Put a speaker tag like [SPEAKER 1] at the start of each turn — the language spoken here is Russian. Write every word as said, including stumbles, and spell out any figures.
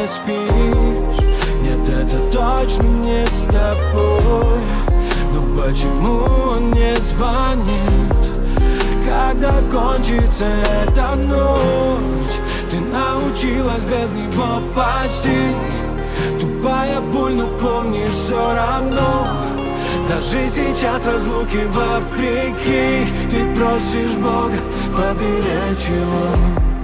[SPEAKER 1] спишь. Нет, это точно не с тобой. Но почему он не звонит, когда кончится эта ночь? Ты научилась без него почти. Тупая боль, но помнишь все равно. Даже сейчас разлуки вопреки, ты просишь Бога поберечь его.